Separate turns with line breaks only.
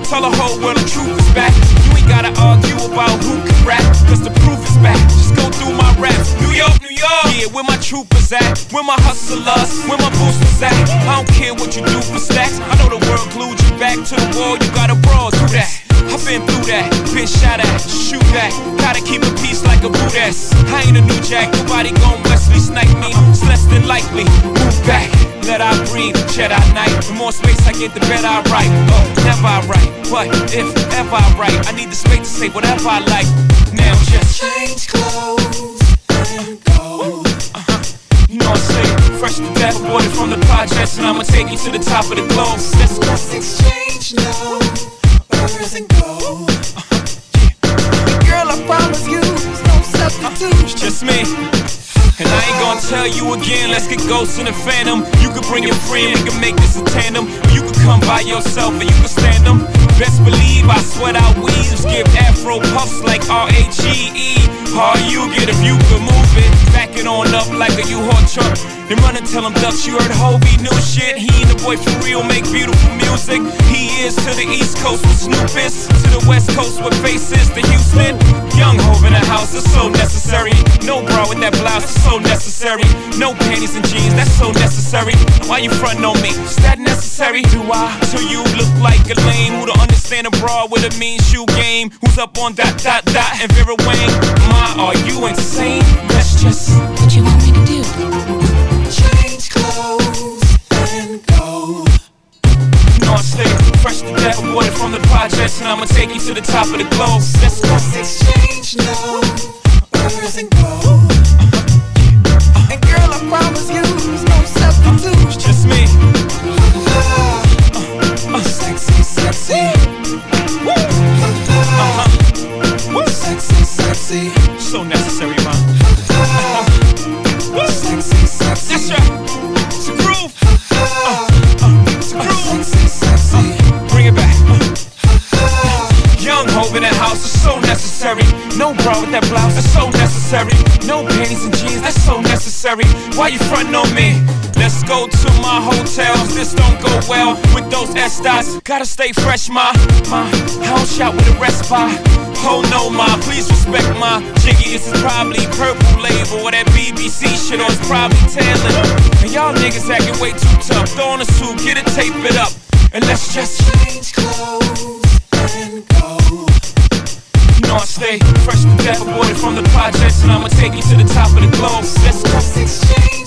Tell the whole world the truth is back. You ain't gotta argue about who can rap, cause the proof is back. Just go through my raps. New York, New York. Yeah, where my troopers at? Where my hustlers? Where my boosters at? I don't care what you do for stacks. I know the world glued you back to the wall. You gotta brawl through that. I've been through that, been shot at, shoot back. Gotta keep a peace like a Buddhist. I ain't a new jack, nobody gon' Wesley snipe me. It's less than likely, move back. Let I breathe, Jedi night. The more space I get, the better I write. Oh, never I write, but if ever I write, I need the space to say whatever I like. Now just
change clothes and go.
You know I say, fresh to death, aborted from the projects, and I'ma take you to the top of the globe. Let's go.
Let's exchange numbers and go. Girl, I promise you, there's no substitute.
It's just me. And I ain't gonna tell you again, let's get ghosts in the phantom. You can bring your friend, we can make this a tandem. Or you can come by yourself and you can stand them. Best believe I sweat out weaves, give afro puffs like R-A-G-E. Hard you get if you can move it. Back it on up like a U-Haul truck. Then run and tell him ducks you heard Hovey new shit. He and the boy for real make beautiful music. He is to the East Coast with Snoop is, to the West Coast with Faces to Houston. Young Hov in the house, it's so necessary. No bra with that blouse, it's so necessary. No panties and jeans, that's so necessary. Why you frontin' on me? Is that necessary? Do I? Till you look like a lame who don't understand a bra with a mean shoe game. Who's up on dot and Vera Wang? Ma, are you insane? Let's just
what you want me to do?
Change clothes and go.
You know I stay fresh to death, aborted from the projects, and I'ma take you to the top of the globe. Let's go.
Let's exchange numbers and go. And girl, I promise you, there's no substitute.
It's just me.
Sexy, sexy. Sexy, sexy.
So necessary, man.
Sexy, sexy.
That's right. It's a groove. It's a groove.
Sexy, sexy.
Bring it back. Young Hov in the house is so necessary. No bra with that blouse, it's so necessary. No panties and jeans, that's so necessary. Why you frontin' on me? Let's go to my hotels. This don't go well with those S-dots. Gotta stay fresh, ma. I don't shout with the rest by. Oh no, ma, please respect my jiggy. This is probably Purple Label or that BBC shit, or it's probably tailored. And y'all niggas acting way too tough. Throw on a suit, get it, tape it up, and let's just
change clothes and go.
You know I stay fresh to death, aborted from the projects, and I'ma take you to the top of the globe. Let's go.
Let's exchange